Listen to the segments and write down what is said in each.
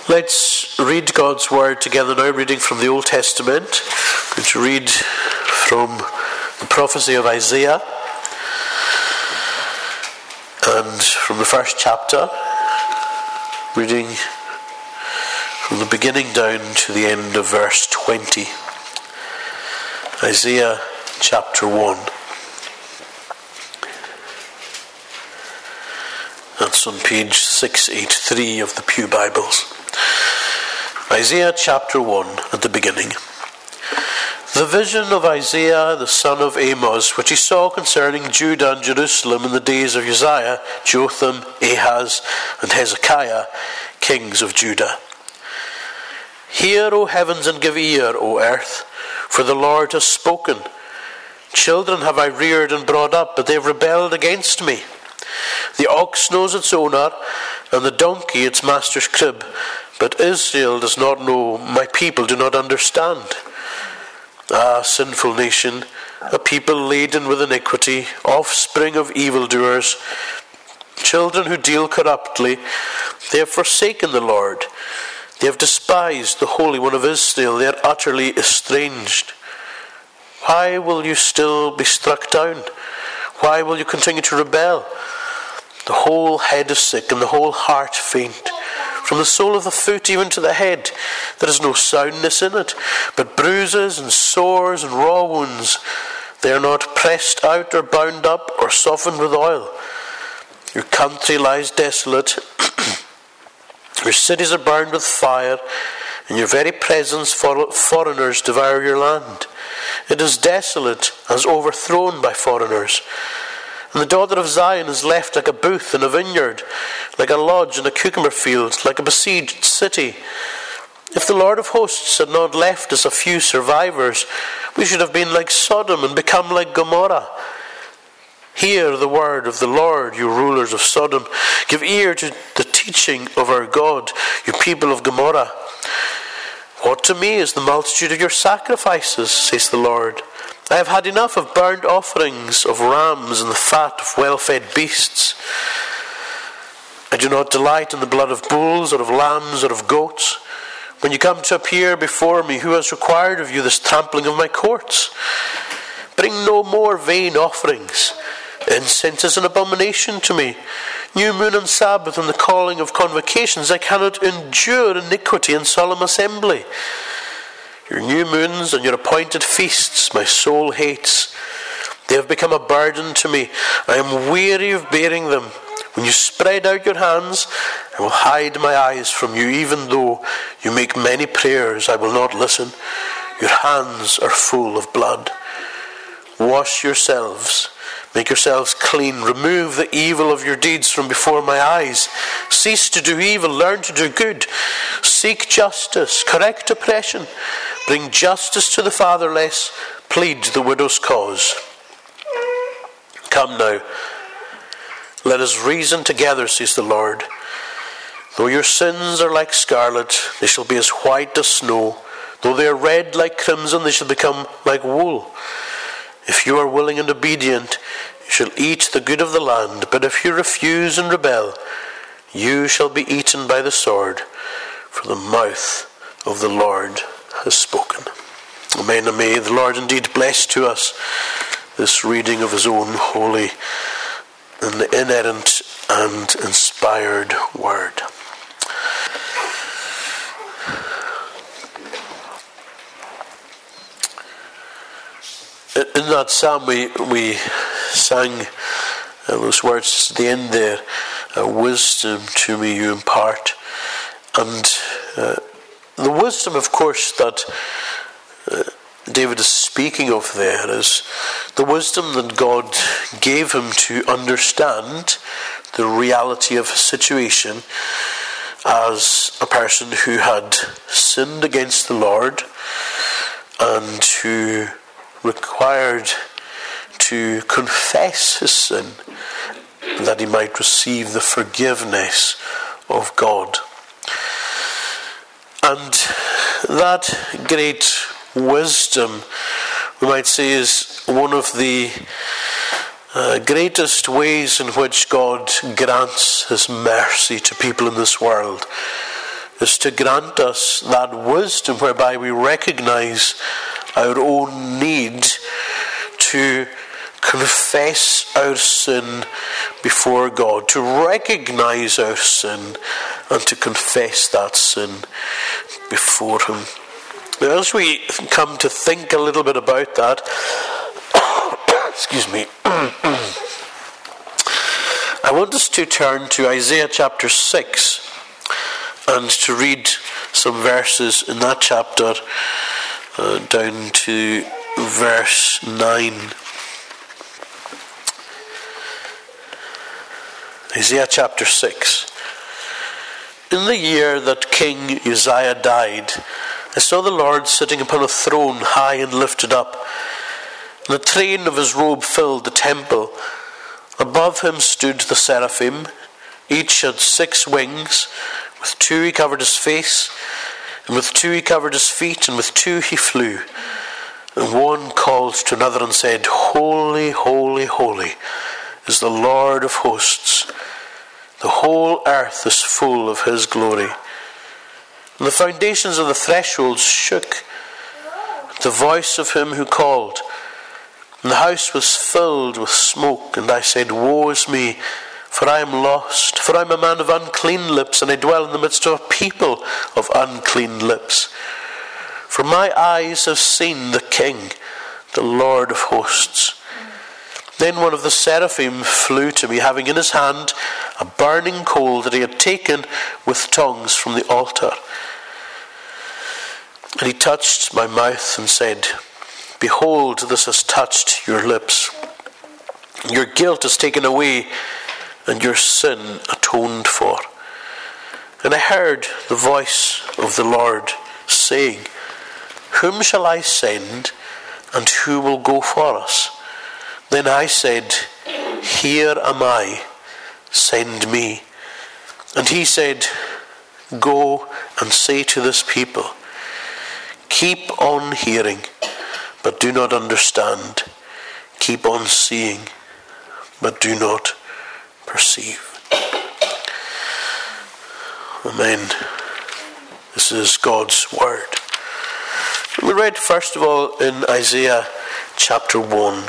Let's read God's Word together now, reading from the Old Testament. I'm going to read from the prophecy of Isaiah and from the first chapter, reading from the beginning down to the end of verse 20. Isaiah chapter 1. That's on page 683 of the Pew Bibles. Isaiah chapter 1 at the beginning. The vision of Isaiah the son of Amos, which he saw concerning Judah and Jerusalem in the days of Uzziah, Jotham, Ahaz, and Hezekiah, kings of Judah. Hear, O heavens, and give ear, O earth, for the Lord has spoken. Children have I reared and brought up, but they have rebelled against me. The ox knows its owner, and the donkey its master's crib. But Israel does not know, my people do not understand. Ah, sinful nation, a people laden with iniquity, offspring of evildoers, children who deal corruptly. They have forsaken the Lord. They have despised the Holy One of Israel. They are utterly estranged. Why will you still be struck down? Why will you continue to rebel? The whole head is sick and the whole heart faint. From the sole of the foot even to the head, there is no soundness in it, but bruises and sores and raw wounds. They are not pressed out or bound up or softened with oil. Your country lies desolate. Your cities are burned with fire. In your very presence foreigners devour your land. It is desolate, as overthrown by foreigners. And the daughter of Zion is left like a booth in a vineyard, like a lodge in a cucumber field, like a besieged city. If the Lord of hosts had not left us a few survivors, we should have been like Sodom and become like Gomorrah. Hear the word of the Lord, you rulers of Sodom. Give ear to the teaching of our God, you people of Gomorrah. What to me is the multitude of your sacrifices, says the Lord. I have had enough of burnt offerings of rams and the fat of well-fed beasts. I do not delight in the blood of bulls or of lambs or of goats. When you come to appear before me, who has required of you this trampling of my courts? Bring no more vain offerings. Incense is an abomination to me. New moon and Sabbath and the calling of convocations. I cannot endure iniquity and solemn assembly. Your new moons and your appointed feasts my soul hates. They have become a burden to me. I am weary of bearing them. When you spread out your hands, I will hide my eyes from you. Even though you make many prayers, I will not listen. Your hands are full of blood. Wash yourselves. Make yourselves clean. Remove the evil of your deeds from before my eyes. Cease to do evil. Learn to do good. Seek justice. Correct oppression. Bring justice to the fatherless. Plead the widow's cause. Come now. Let us reason together, says the Lord. Though your sins are like scarlet, they shall be as white as snow. Though they are red like crimson, they shall become like wool. If you are willing and obedient, you shall eat the good of the land. But if you refuse and rebel, you shall be eaten by the sword, for the mouth of the Lord has spoken. Amen. And may the Lord indeed bless to us this reading of his own holy and inerrant and inspired word. In that psalm we sang those words at the end there, wisdom to me you impart. And the wisdom, of course, that David is speaking of there is the wisdom that God gave him to understand the reality of his situation as a person who had sinned against the Lord and who required to confess his sin that he might receive the forgiveness of God. And that great wisdom, we might say, is one of the greatest ways in which God grants his mercy to people in this world, is to grant us that wisdom whereby we recognize our own need to confess our sin before God, to recognize our sin and to confess that sin before Him. Now, as we come to think a little bit about that, excuse me, I want us to turn to Isaiah chapter 6 and to read some verses in that chapter down to verse 9. Isaiah chapter 6. In the year that King Uzziah died, I saw the Lord sitting upon a throne high and lifted up, and the train of his robe filled the temple. Above him stood the seraphim. Each had 6 wings. With 2 he covered his face, and with 2 he covered his feet, and with 2 he flew. And one called to another and said, Holy, holy, holy is the Lord of hosts. The whole earth is full of his glory. And the foundations of the thresholds shook at the voice of him who called. And the house was filled with smoke. And I said, Woe is me, for I am lost. For I am a man of unclean lips, and I dwell in the midst of a people of unclean lips. For my eyes have seen the King, the Lord of hosts. Then one of the seraphim flew to me, having in his hand a burning coal that he had taken with tongs from the altar. And he touched my mouth and said, Behold, this has touched your lips. Your guilt is taken away, and your sin atoned for. And I heard the voice of the Lord saying, Whom shall I send, and who will go for us? Then I said, Here am I, send me. And he said, Go and say to this people, Keep on hearing, but do not understand. Keep on seeing, but do not perceive. Amen. This is God's word. We read first of all in Isaiah chapter 1.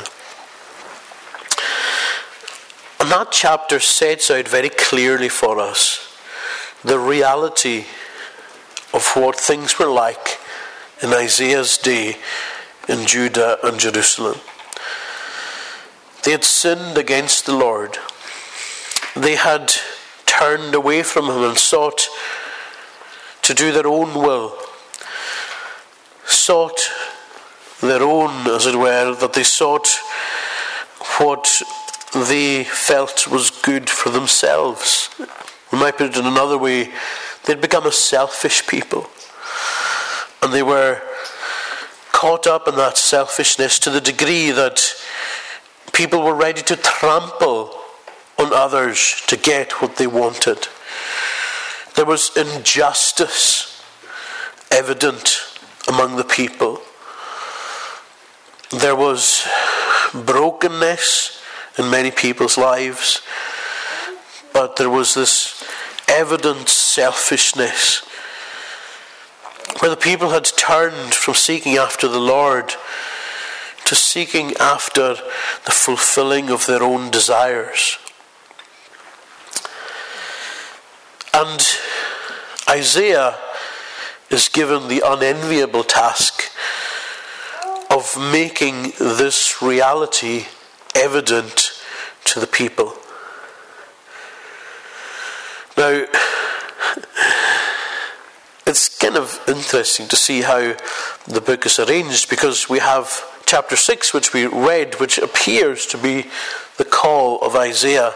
And that chapter sets out very clearly for us the reality of what things were like in Isaiah's day in Judah and Jerusalem. They had sinned against the Lord. They had turned away from him and sought to do their own will. Sought their own, as it were, that they sought what they felt was good for themselves. We might put it in another way, they'd become a selfish people. And they were caught up in that selfishness to the degree that people were ready to trample on others to get what they wanted. There was injustice evident among the people. There was brokenness in many people's lives, but there was this evident selfishness where the people had turned from seeking after the Lord to seeking after the fulfilling of their own desires. And Isaiah is given the unenviable task of making this reality evident to the people. Now, it's kind of interesting to see how the book is arranged, because we have chapter 6, which we read, which appears to be the call of Isaiah.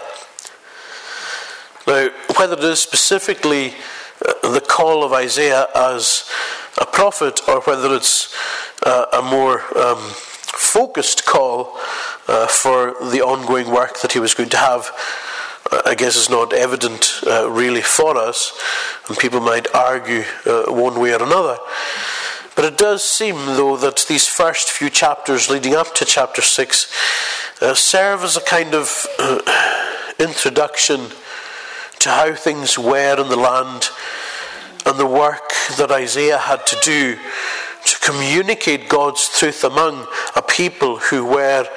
Now, whether it is specifically the call of Isaiah as a prophet, or whether it's a more focused call for the ongoing work that he was going to have, I guess is not evident really for us, and people might argue one way or another. But it does seem, though, that these first few chapters leading up to chapter 6 serve as a kind of introduction to how things were in the land and the work that Isaiah had to do to communicate God's truth among a people who were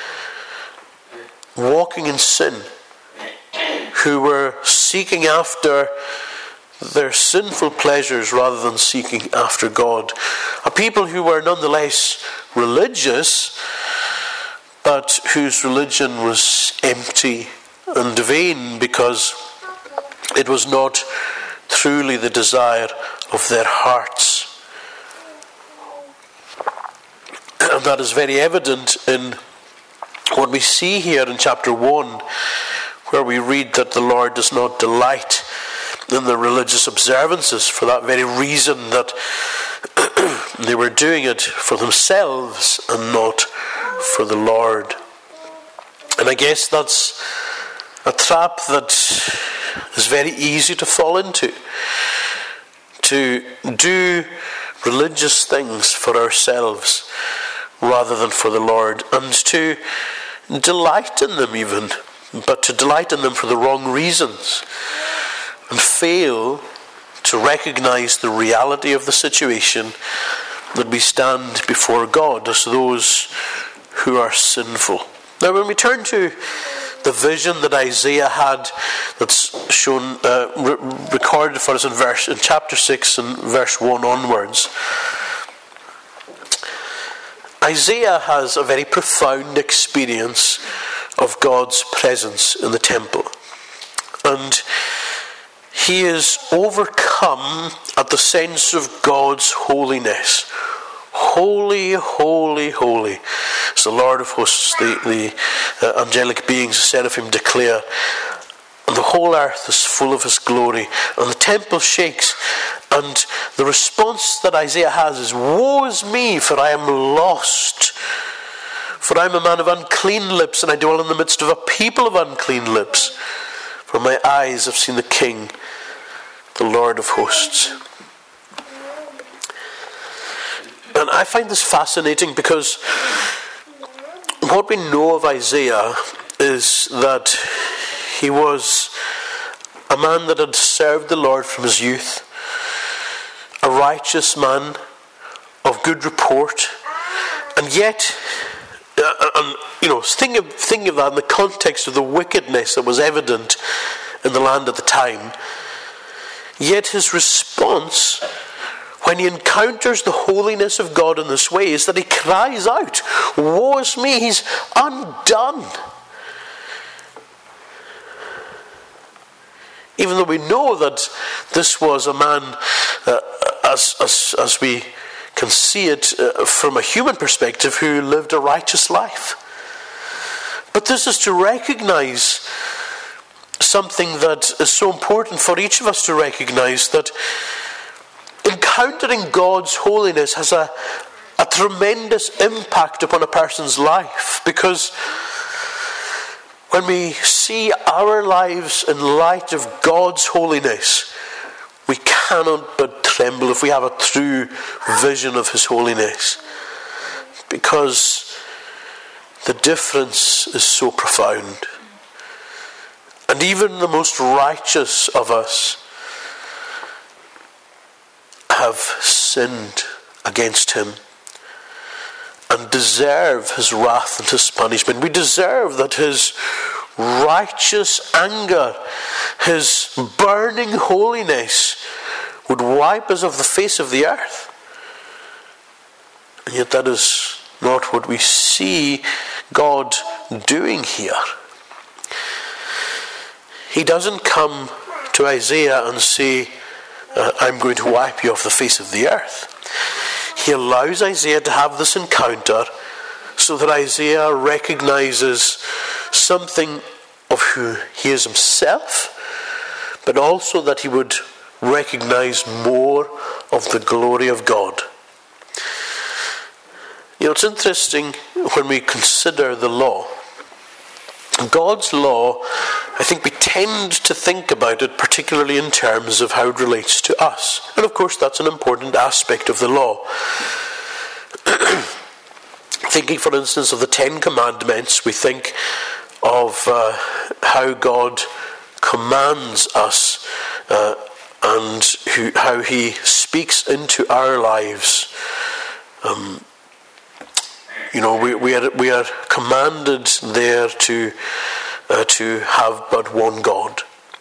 walking in sin, who were seeking after their sinful pleasures rather than seeking after God. A people who were nonetheless religious, but whose religion was empty and vain because it was not truly the desire of their hearts. And that is very evident in what we see here in chapter 1, where we read that the Lord does not delight in the religious observances for that very reason that they were doing it for themselves and not for the Lord. And I guess that's a trap that is very easy to fall into, to do religious things for ourselves rather than for the Lord, and to delight in them even, but to delight in them for the wrong reasons, and fail to recognize the reality of the situation, that we stand before God as those who are sinful. Now, when we turn to the vision that Isaiah had, that's shown, recorded for us in chapter 6 and verse 1 onwards, Isaiah has a very profound experience of God's presence in the temple. And he is overcome at the sense of God's holiness. Holy, holy, holy, as the Lord of hosts, the angelic beings, seraphim, declare. And the whole earth is full of his glory. And the temple shakes. And the response that Isaiah has is, "Woe is me, for I am lost. For I am a man of unclean lips, and I dwell in the midst of a people of unclean lips. For my eyes have seen the King, the Lord of hosts." And I find this fascinating because what we know of Isaiah is that he was a man that had served the Lord from his youth, a righteous man of good report, and yet, think of that in the context of the wickedness that was evident in the land at the time. Yet his response, when he encounters the holiness of God in this way, is that he cries out, "Woe is me, he's undone." Even though we know that this was a man, as we can see it from a human perspective, who lived a righteous life. But this is to recognize something that is so important for each of us to recognize, that encountering God's holiness has a tremendous impact upon a person's life, because when we see our lives in light of God's holiness, we cannot but tremble if we have a true vision of his holiness, because the difference is so profound. And even the most righteous of us have sinned against him and deserve his wrath and his punishment. We deserve that his righteous anger, his burning holiness would wipe us off the face of the earth. And yet that is not what we see God doing here. He doesn't come to Isaiah and say, "I'm going to wipe you off the face of the earth." He allows Isaiah to have this encounter so that Isaiah recognizes something of who he is himself, but also that he would recognize more of the glory of God. It's interesting when we consider the law. God's law, I think we tend to think about it particularly in terms of how it relates to us. And of course that's an important aspect of the law. Thinking, for instance, of the 10 Commandments, we think of how God commands us and how he speaks into our lives. We are commanded there to have but one God.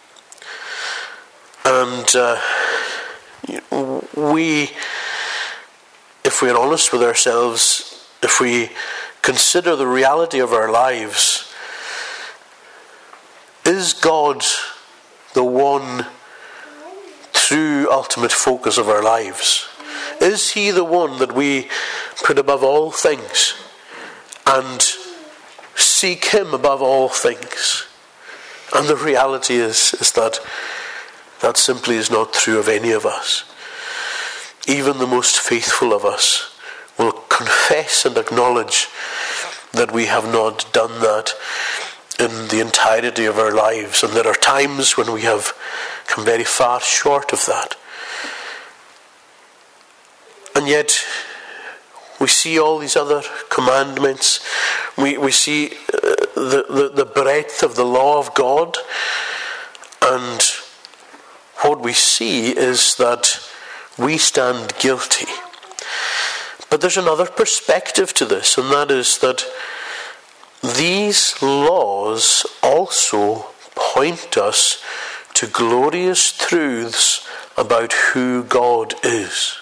And if we're honest with ourselves, if we consider the reality of our lives, is God the one true ultimate focus of our lives? Is he the one that we put above all things and seek him above all things? And the reality is that simply is not true of any of us. Even the most faithful of us will confess and acknowledge that we have not done that in the entirety of our lives, and there are times when we have come very far short of that. And yet we see all these other commandments. We see the breadth of the law of God, and what we see is that we stand guilty. But there's another perspective to this, and that is that these laws also point us to glorious truths about who God is.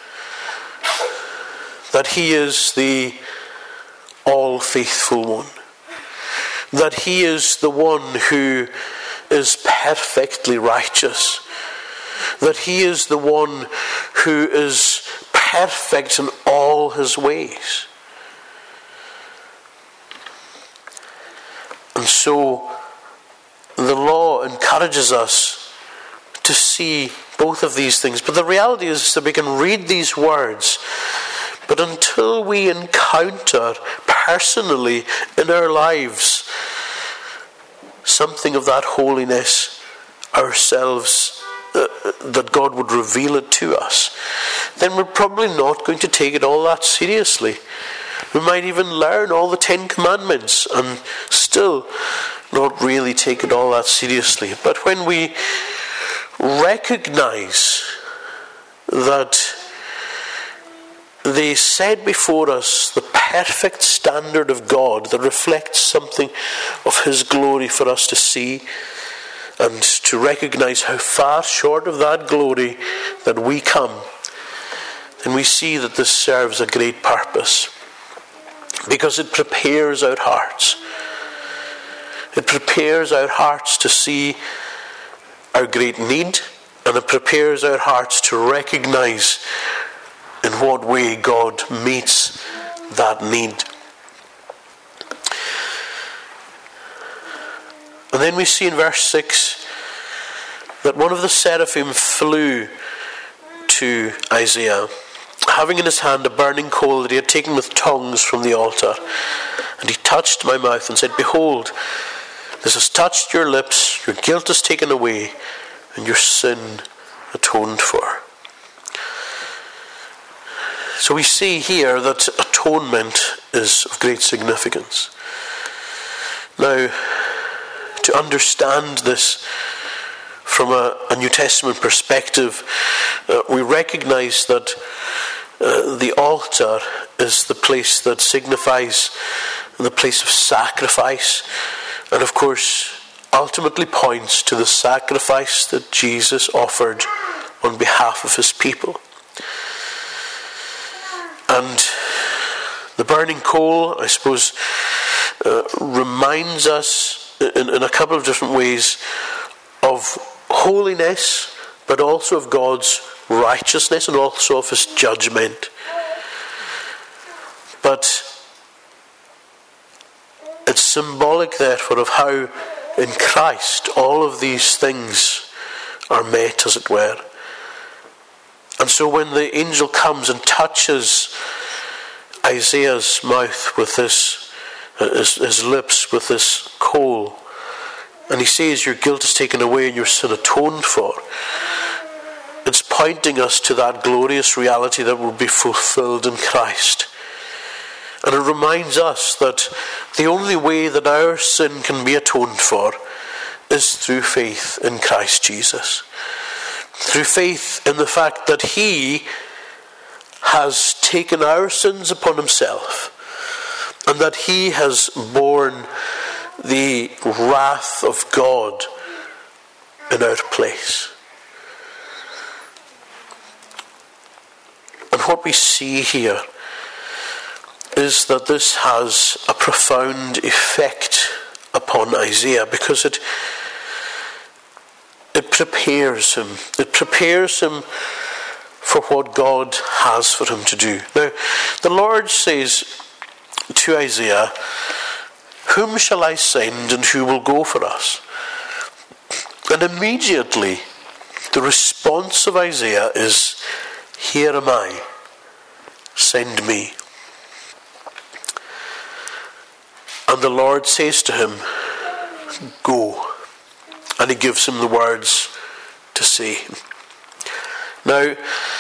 That he is the all-faithful one. That he is the one who is perfectly righteous. That he is the one who is perfect in all his ways. And so the law encourages us to see both of these things. But the reality is that we can read these words, but until we encounter personally in our lives something of that holiness ourselves, that God would reveal it to us, then we're probably not going to take it all that seriously. We might even learn all the 10 Commandments and still not really take it all that seriously. But when we recognize that they set before us the perfect standard of God that reflects something of his glory for us to see, and to recognize how far short of that glory that we come, then we see that this serves a great purpose, because it prepares our hearts. It prepares our hearts to see our great need, and it prepares our hearts to recognize in what way God meets that need. And then we see in verse 6 that one of the seraphim flew to Isaiah, having in his hand a burning coal that he had taken with tongs from the altar. And he touched my mouth and said, "Behold, this has touched your lips, your guilt is taken away, and your sin atoned for." So we see here that atonement is of great significance. Now, to understand this from a New Testament perspective, we recognize that the altar is the place that signifies the place of sacrifice, and of course ultimately points to the sacrifice that Jesus offered on behalf of his people. And the burning coal, I suppose, reminds us in a couple of different ways of holiness, but also of God's righteousness and also of his judgment. But it's symbolic, therefore, of how in Christ all of these things are met, as it were. And so when the angel comes and touches Isaiah's mouth with this, his lips with this coal, and he says, "Your guilt is taken away and your sin atoned for," it's pointing us to that glorious reality that will be fulfilled in Christ. And it reminds us that the only way that our sin can be atoned for is through faith in Christ Jesus. through faith in the fact that he has taken our sins upon himself, and that he has borne the wrath of God in our place. And what we see here is that this has a profound effect upon Isaiah, because it prepares him. It prepares him for what God has for him to do. Now, the Lord says to Isaiah, "Whom shall I send, and who will go for us?" And immediately the response of Isaiah is, "Here am I, send me." And the Lord says to him, "Go." And he gives him the words to say. Now,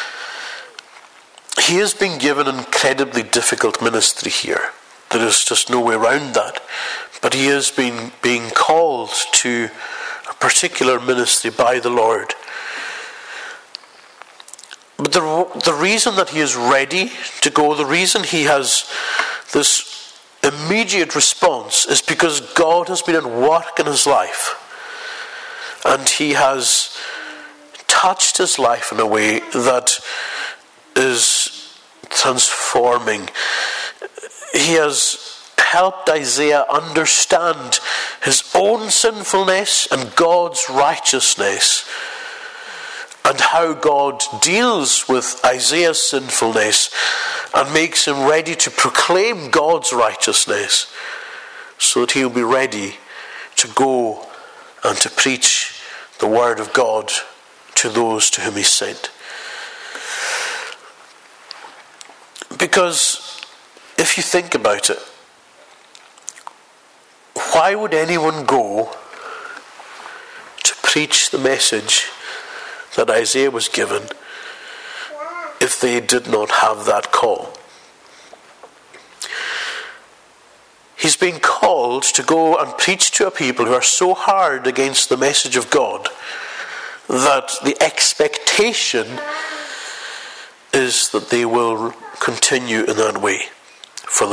he has been given an incredibly difficult ministry here. There is just no way around that. But he is being called to a particular ministry by the Lord. But the reason that he is ready to go, the reason he has this immediate response, is because God has been at work in his life. And he has touched his life in a way that is transforming. He has helped Isaiah understand his own sinfulness and God's righteousness, and how God deals with Isaiah's sinfulness and makes him ready to proclaim God's righteousness, so that he'll be ready to go and to preach the word of God to those to whom he sent. Because if you think about it, why would anyone go to preach the message that Isaiah was given if they did not have that call? He's being called to go and preach to a people who are so hard against the message of God that the expectation is that they will continue in that way for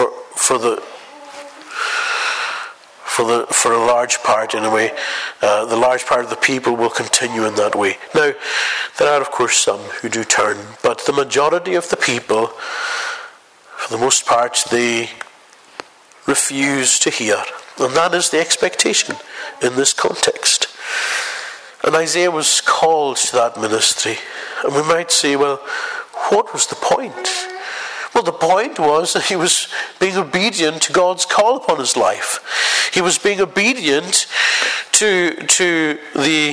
a large part, in a way. The large part of the people will continue in that way. Now, there are of course some who do turn, but the majority of the people, for the most part, they refuse to hear. And that is the expectation in this context. And Isaiah was called to that ministry. And we might say, well, what was the point? Well, the point was that he was being obedient to God's call upon his life. He was being obedient to the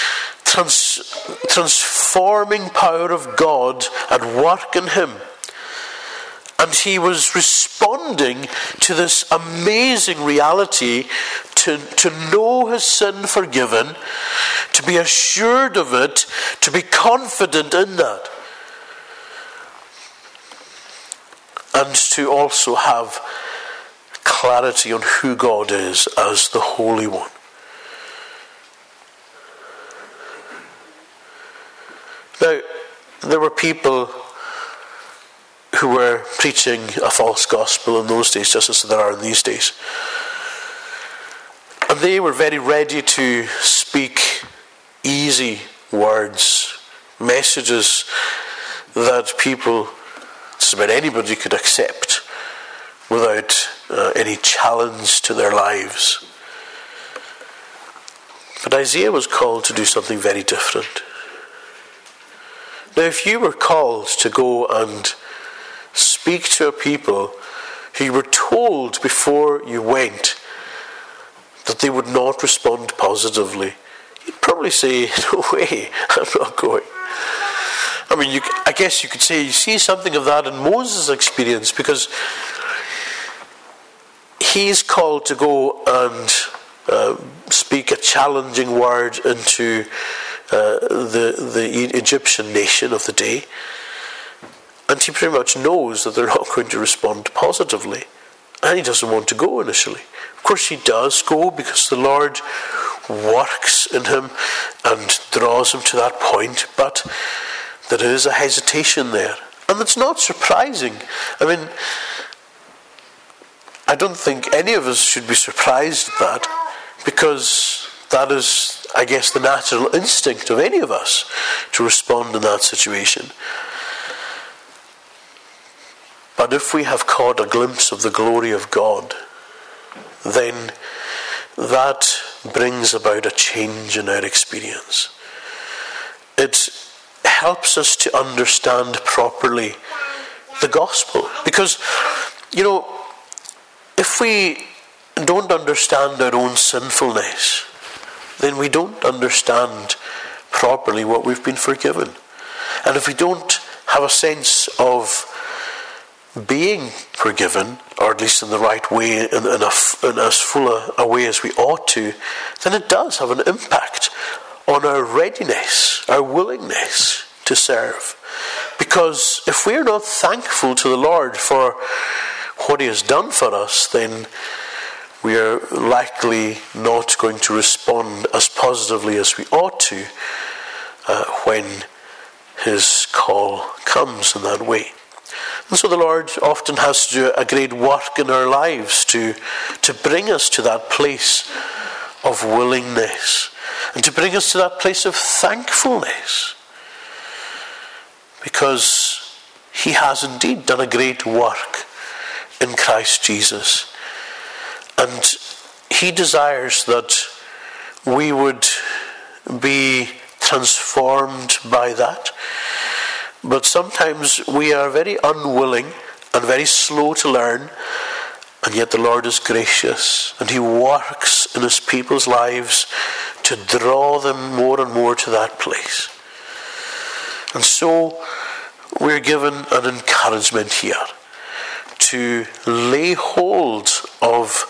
transforming power of God at work in him. And he was responding to this amazing reality to know his sin forgiven, to be assured of it, to be confident in that. And to also have clarity on who God is as the Holy One. Now, there were people who were preaching a false gospel in those days, just as there are in these days. And they were very ready to speak easy words, messages that people, just about anybody, could accept without any challenge to their lives. But Isaiah was called to do something very different. Now, if you were called to go and speak to a people who you were told before you went that they would not respond positively, you'd probably say, no way, I'm not going. I mean, I guess you could say you see something of that in Moses' experience, because he's called to go and speak a challenging word into the Egyptian nation of the day. And he pretty much knows that they're not going to respond positively. And he doesn't want to go initially. Of course he does go, because the Lord works in him and draws him to that point, but there is a hesitation there. And it's not surprising. I mean, I don't think any of us should be surprised at that, because that is, I guess, the natural instinct of any of us to respond in that situation. But if we have caught a glimpse of the glory of God, then that brings about a change in our experience. It helps us to understand properly the gospel. Because, if we don't understand our own sinfulness, then we don't understand properly what we've been forgiven. And if we don't have a sense of being forgiven, or at least in the right way, in as full a way as we ought to, then it does have an impact on our readiness, our willingness to serve. Because if we're not thankful to the Lord for what he has done for us, then we are likely not going to respond as positively as we ought to when his call comes in that way. And so the Lord often has to do a great work in our lives to bring us to that place of willingness and to bring us to that place of thankfulness, because he has indeed done a great work in Christ Jesus, and he desires that we would be transformed by that. But sometimes we are very unwilling and very slow to learn, and yet the Lord is gracious, and he works in his people's lives to draw them more and more to that place. And so we're given an encouragement here to lay hold of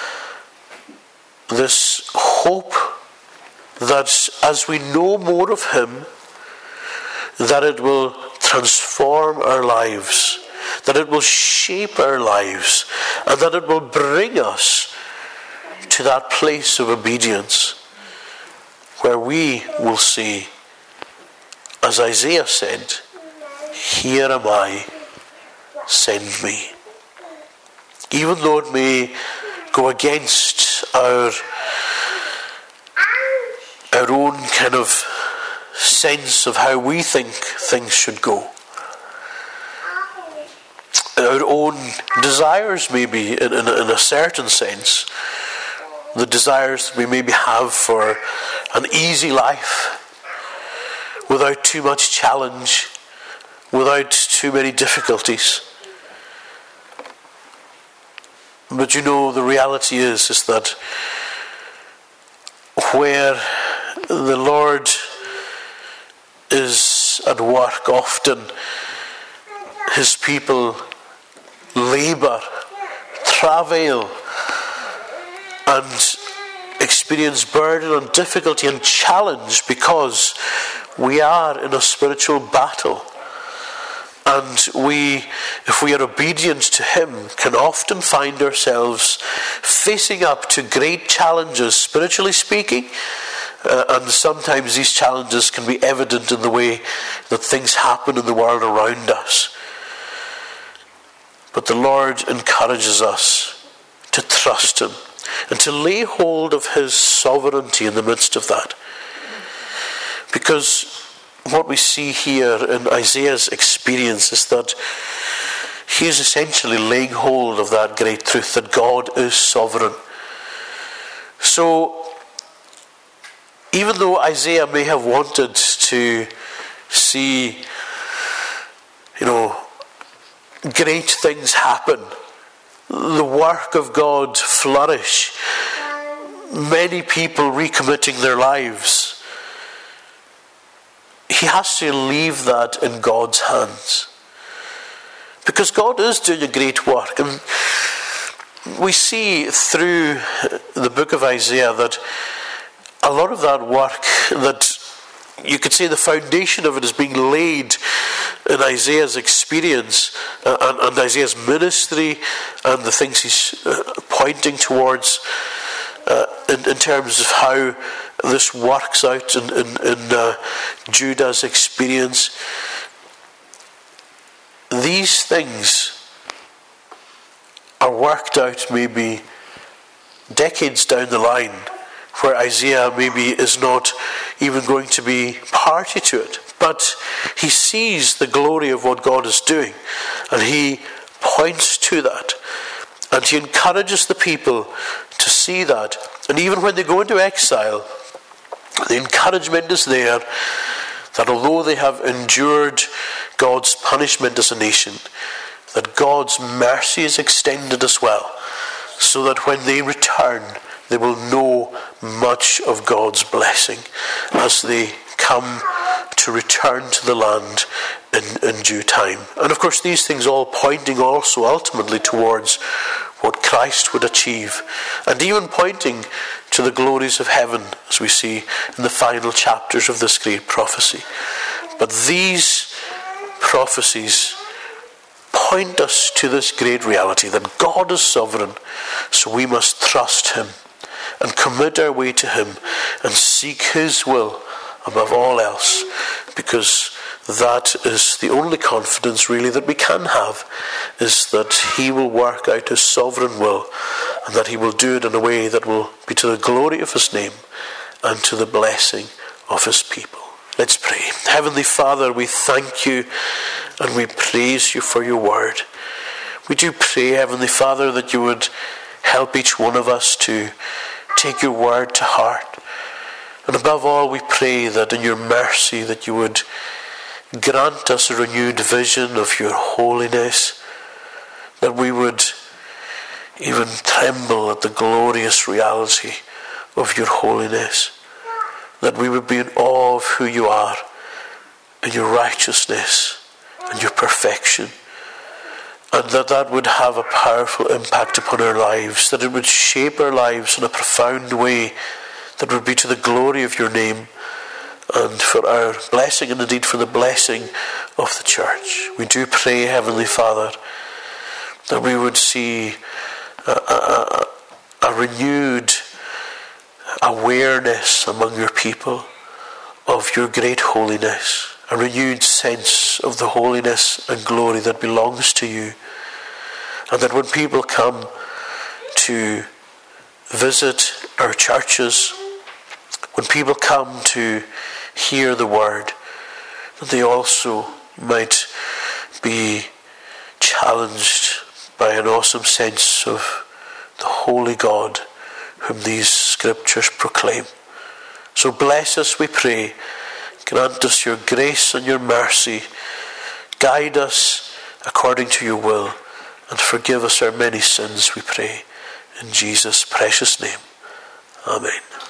this hope that as we know more of him, that it will transform our lives, that it will shape our lives, and that it will bring us to that place of obedience where we will say, as Isaiah said, "Here am I, send me." Even though it may go against our own kind of sense of how we think things should go. Our own desires, maybe, in a certain sense, the desires that we maybe have for an easy life, without too much challenge, without too many difficulties. But the reality is that where the Lord is at work, often his people labour, travail, and experience burden and difficulty and challenge, because we are in a spiritual battle. And if we are obedient to him, can often find ourselves facing up to great challenges, spiritually speaking. And sometimes these challenges can be evident in the way that things happen in the world around us. But the Lord encourages us to trust him and to lay hold of his sovereignty in the midst of that. Because what we see here in Isaiah's experience is that he is essentially laying hold of that great truth, that God is sovereign. So, even though Isaiah may have wanted to see, great things happen, the work of God flourish, many people recommitting their lives, he has to leave that in God's hands. Because God is doing a great work. And we see through the book of Isaiah that a lot of that work, that you could say the foundation of it is being laid in Isaiah's experience and Isaiah's ministry and the things he's pointing towards. in terms of how this works out in Judah's experience. These things are worked out maybe decades down the line, where Isaiah maybe is not even going to be party to it. But he sees the glory of what God is doing, and he points to that. And he encourages the people to see that. And even when they go into exile, the encouragement is there that although they have endured God's punishment as a nation, that God's mercy is extended as well, so that when they return, they will know much of God's blessing as they come to return to the land in due time. And of course, these things all pointing also ultimately towards what Christ would achieve, and even pointing to the glories of heaven, as we see in the final chapters of this great prophecy. But these prophecies point us to this great reality that God is sovereign, so we must trust him and commit our way to him and seek his will above all else, because that is the only confidence really that we can have, is that he will work out his sovereign will, and that he will do it in a way that will be to the glory of his name and to the blessing of his people. Let's pray. Heavenly Father, we thank you and we praise you for your word. We do pray, Heavenly Father, that you would help each one of us to take your word to heart. And above all, we pray that in your mercy that you would grant us a renewed vision of your holiness, that we would even tremble at the glorious reality of your holiness, that we would be in awe of who you are and your righteousness and your perfection, and that would have a powerful impact upon our lives, that it would shape our lives in a profound way that would be to the glory of your name and for our blessing, and indeed for the blessing of the church. We do pray, Heavenly Father, that we would see a renewed awareness among your people of your great holiness, a renewed sense of the holiness and glory that belongs to you, and that when people come to visit our churches, when people come to hear the word, that they also might be challenged by an awesome sense of the holy God whom these scriptures proclaim. So bless us, we pray. Grant us your grace and your mercy. Guide us according to your will, and forgive us our many sins, we pray. In Jesus' precious name. Amen.